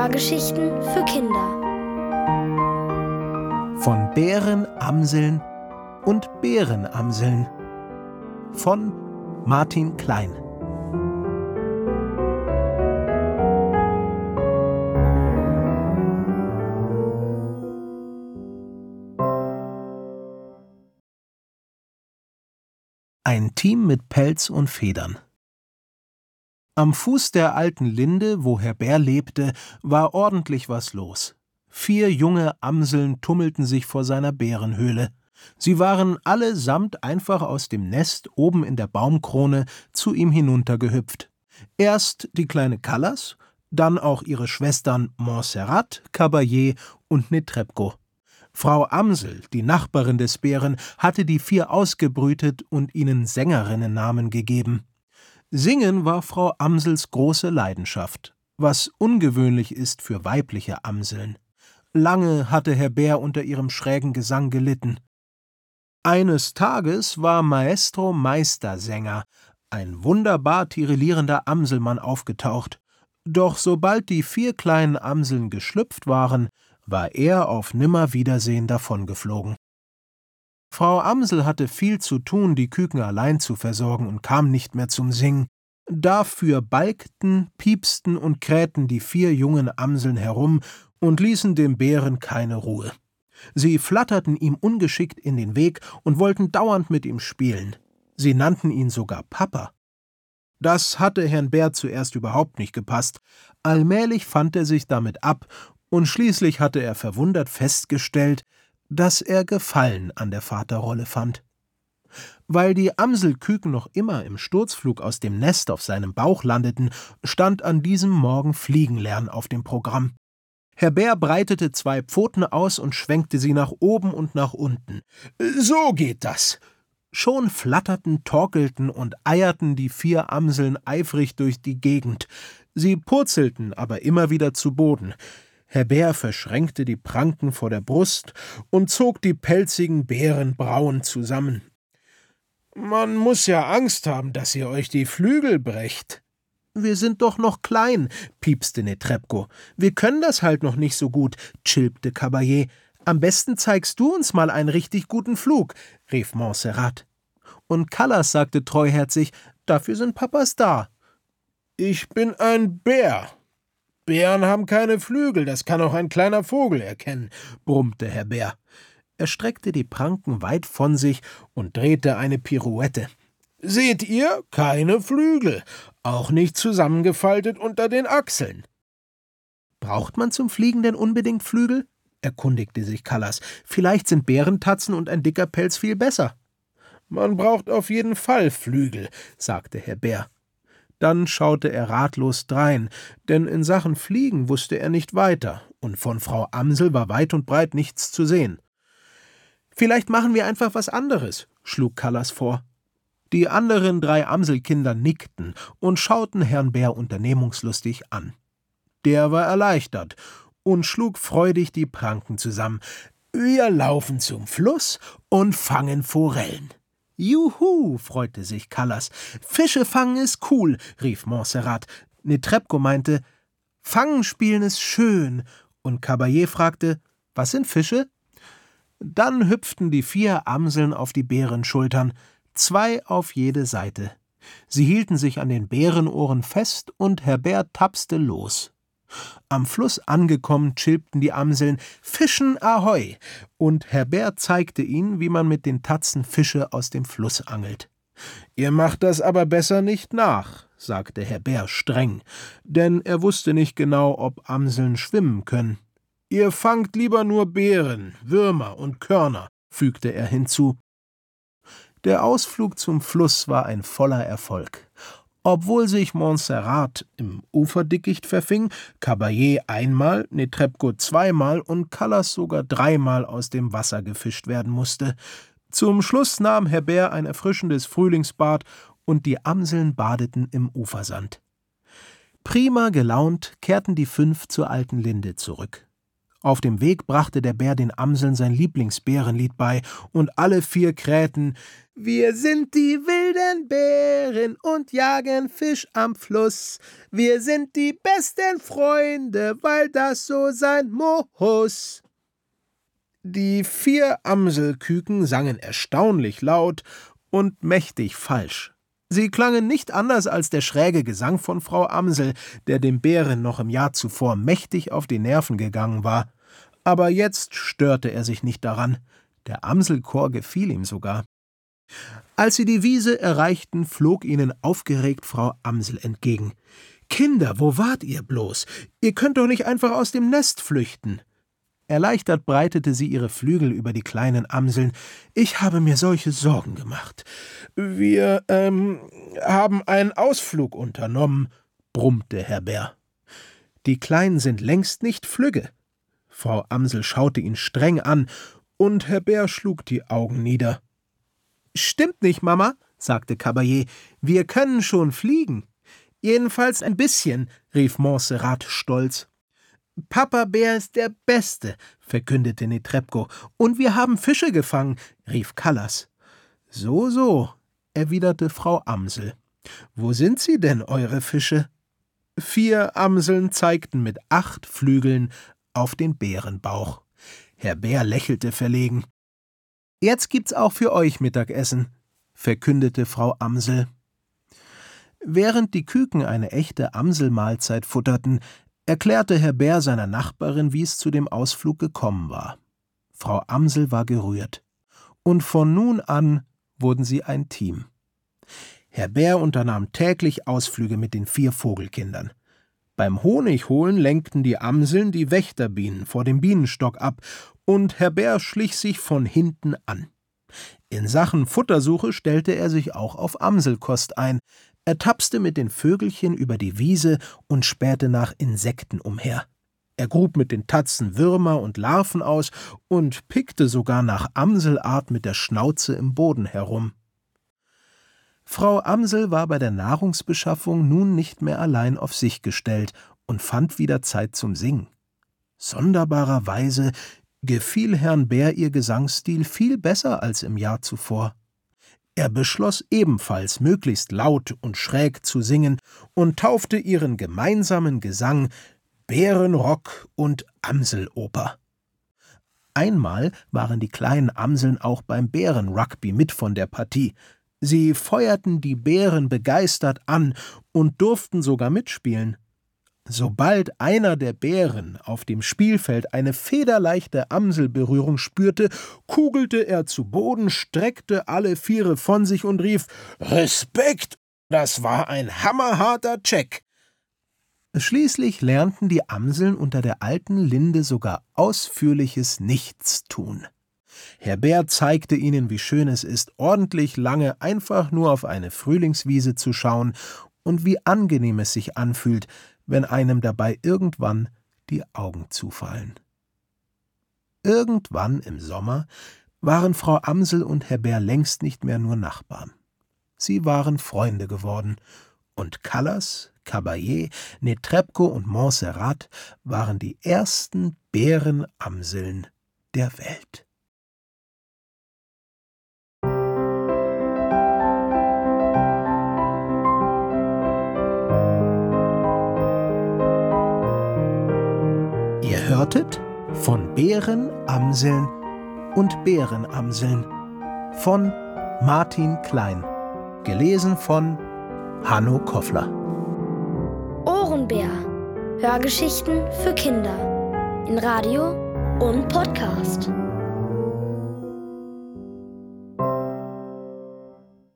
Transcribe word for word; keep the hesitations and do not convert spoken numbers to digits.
Hörgeschichten für Kinder. Von Bären, Amseln und Bärenamseln von Martin Klein. Ein Team mit Pelz und Federn. Am Fuß der alten Linde, wo Herr Bär lebte, war ordentlich was los. Vier junge Amseln tummelten sich vor seiner Bärenhöhle. Sie waren allesamt einfach aus dem Nest oben in der Baumkrone zu ihm hinuntergehüpft. Erst die kleine Callas, dann auch ihre Schwestern Montserrat, Caballé und Netrebko. Frau Amsel, die Nachbarin des Bären, hatte die vier ausgebrütet und ihnen Sängerinnennamen gegeben. Singen war Frau Amsels große Leidenschaft, was ungewöhnlich ist für weibliche Amseln. Lange hatte Herr Bär unter ihrem schrägen Gesang gelitten. Eines Tages war Maestro Meistersänger, ein wunderbar tirillierender Amselmann, aufgetaucht. Doch sobald die vier kleinen Amseln geschlüpft waren, war er auf Nimmerwiedersehen davongeflogen. Frau Amsel hatte viel zu tun, die Küken allein zu versorgen, und kam nicht mehr zum Singen. Dafür balgten, piepsten und krähten die vier jungen Amseln herum und ließen dem Bären keine Ruhe. Sie flatterten ihm ungeschickt in den Weg und wollten dauernd mit ihm spielen. Sie nannten ihn sogar Papa. Das hatte Herrn Bär zuerst überhaupt nicht gepasst. Allmählich fand er sich damit ab, und schließlich hatte er verwundert festgestellt, dass er Gefallen an der Vaterrolle fand. Weil die Amselküken noch immer im Sturzflug aus dem Nest auf seinem Bauch landeten, stand an diesem Morgen Fliegenlernen auf dem Programm. Herr Bär breitete zwei Pfoten aus und schwenkte sie nach oben und nach unten. »So geht das!« Schon flatterten, torkelten und eierten die vier Amseln eifrig durch die Gegend. Sie purzelten aber immer wieder zu Boden. Herr Bär verschränkte die Pranken vor der Brust und zog die pelzigen Bärenbrauen zusammen. »Man muß ja Angst haben, dass ihr euch die Flügel brecht.« »Wir sind doch noch klein«, piepste Netrebko. »Wir können das halt noch nicht so gut«, chilpte Caballé. »Am besten zeigst du uns mal einen richtig guten Flug«, rief Montserrat. Und Callas sagte treuherzig, »Dafür sind Papas da.« »Ich bin ein Bär. Bären haben keine Flügel, das kann auch ein kleiner Vogel erkennen«, brummte Herr Bär. Er streckte die Pranken weit von sich und drehte eine Pirouette. »Seht ihr? Keine Flügel, auch nicht zusammengefaltet unter den Achseln.« »Braucht man zum Fliegen denn unbedingt Flügel?«, erkundigte sich Callas. »Vielleicht sind Bärentatzen und ein dicker Pelz viel besser.« »Man braucht auf jeden Fall Flügel«, sagte Herr Bär. Dann schaute er ratlos drein, denn in Sachen Fliegen wusste er nicht weiter, und von Frau Amsel war weit und breit nichts zu sehen. »Vielleicht machen wir einfach was anderes«, schlug Callas vor. Die anderen drei Amselkinder nickten und schauten Herrn Bär unternehmungslustig an. Der war erleichtert und schlug freudig die Pranken zusammen. »Wir laufen zum Fluss und fangen Forellen.« »Juhu«, freute sich Callas. »Fische fangen ist cool«, rief Montserrat. Netrebko meinte, »Fangen spielen ist schön«, und Caballé fragte, »Was sind Fische?« Dann hüpften die vier Amseln auf die Bärenschultern, zwei auf jede Seite. Sie hielten sich an den Bärenohren fest und Herr Bär tapste los. Am Fluss angekommen, chilpten die Amseln »Fischen ahoi«, und Herr Bär zeigte ihnen, wie man mit den Tatzen Fische aus dem Fluss angelt. »Ihr macht das aber besser nicht nach«, sagte Herr Bär streng, denn er wusste nicht genau, ob Amseln schwimmen können. »Ihr fangt lieber nur Beeren, Würmer und Körner«, fügte er hinzu. Der Ausflug zum Fluss war ein voller Erfolg. Obwohl sich Montserrat im Uferdickicht verfing, Caballé einmal, Netrebko zweimal und Callas sogar dreimal aus dem Wasser gefischt werden musste. Zum Schluss nahm Herr Bär ein erfrischendes Frühlingsbad und die Amseln badeten im Ufersand. Prima gelaunt kehrten die fünf zur alten Linde zurück. Auf dem Weg brachte der Bär den Amseln sein Lieblingsbärenlied bei, und alle vier krähten: Wir sind die wilden Bären und jagen Fisch am Fluss. Wir sind die besten Freunde, weil das so sein muss. Die vier Amselküken sangen erstaunlich laut und mächtig falsch. Sie klangen nicht anders als der schräge Gesang von Frau Amsel, der dem Bären noch im Jahr zuvor mächtig auf die Nerven gegangen war. Aber jetzt störte er sich nicht daran. Der Amselchor gefiel ihm sogar. Als sie die Wiese erreichten, flog ihnen aufgeregt Frau Amsel entgegen. »Kinder, wo wart ihr bloß? Ihr könnt doch nicht einfach aus dem Nest flüchten!« Erleichtert breitete sie ihre Flügel über die kleinen Amseln. »Ich habe mir solche Sorgen gemacht. Wir, ähm, haben einen Ausflug unternommen«, brummte Herr Bär. »Die Kleinen sind längst nicht flügge.« Frau Amsel schaute ihn streng an, und Herr Bär schlug die Augen nieder. »Stimmt nicht, Mama«, sagte Kabayé, »wir können schon fliegen.« »Jedenfalls ein bisschen«, rief Montserrat stolz. »Papa Bär ist der Beste«, verkündete Netrebko. »Und wir haben Fische gefangen«, rief Kallas. »So, so«, erwiderte Frau Amsel. »Wo sind sie denn, eure Fische?« Vier Amseln zeigten mit acht Flügeln auf den Bärenbauch. Herr Bär lächelte verlegen. »Jetzt gibt's auch für euch Mittagessen«, verkündete Frau Amsel. Während die Küken eine echte Amselmahlzeit futterten, erklärte Herr Bär seiner Nachbarin, wie es zu dem Ausflug gekommen war. Frau Amsel war gerührt. Und von nun an wurden sie ein Team. Herr Bär unternahm täglich Ausflüge mit den vier Vogelkindern. Beim Honigholen lenkten die Amseln die Wächterbienen vor dem Bienenstock ab, und Herr Bär schlich sich von hinten an. In Sachen Futtersuche stellte er sich auch auf Amselkost ein. Er tapste mit den Vögelchen über die Wiese und spähte nach Insekten umher. Er grub mit den Tatzen Würmer und Larven aus und pickte sogar nach Amselart mit der Schnauze im Boden herum. Frau Amsel war bei der Nahrungsbeschaffung nun nicht mehr allein auf sich gestellt und fand wieder Zeit zum Singen. Sonderbarerweise gefiel Herrn Bär ihr Gesangsstil viel besser als im Jahr zuvor. Er beschloss ebenfalls, möglichst laut und schräg zu singen und taufte ihren gemeinsamen Gesang Bärenrock und Amseloper. Einmal waren die kleinen Amseln auch beim Bärenrugby mit von der Partie. Sie feuerten die Bären begeistert an und durften sogar mitspielen. Sobald einer der Bären auf dem Spielfeld eine federleichte Amselberührung spürte, kugelte er zu Boden, streckte alle Viere von sich und rief: »Respekt! Das war ein hammerharter Check!« Schließlich lernten die Amseln unter der alten Linde sogar ausführliches Nichtstun. Herr Bär zeigte ihnen, wie schön es ist, ordentlich lange einfach nur auf eine Frühlingswiese zu schauen und wie angenehm es sich anfühlt, wenn einem dabei irgendwann die Augen zufallen. Irgendwann im Sommer waren Frau Amsel und Herr Bär längst nicht mehr nur Nachbarn. Sie waren Freunde geworden, und Kallas, Kabayé, Netrebko und Montserrat waren die ersten Bärenamseln der Welt. Ihr hörtet von Bären, Amseln und Bärenamseln von Martin Klein, gelesen von Hanno Koffler. Ohrenbär. Hörgeschichten für Kinder in Radio und Podcast.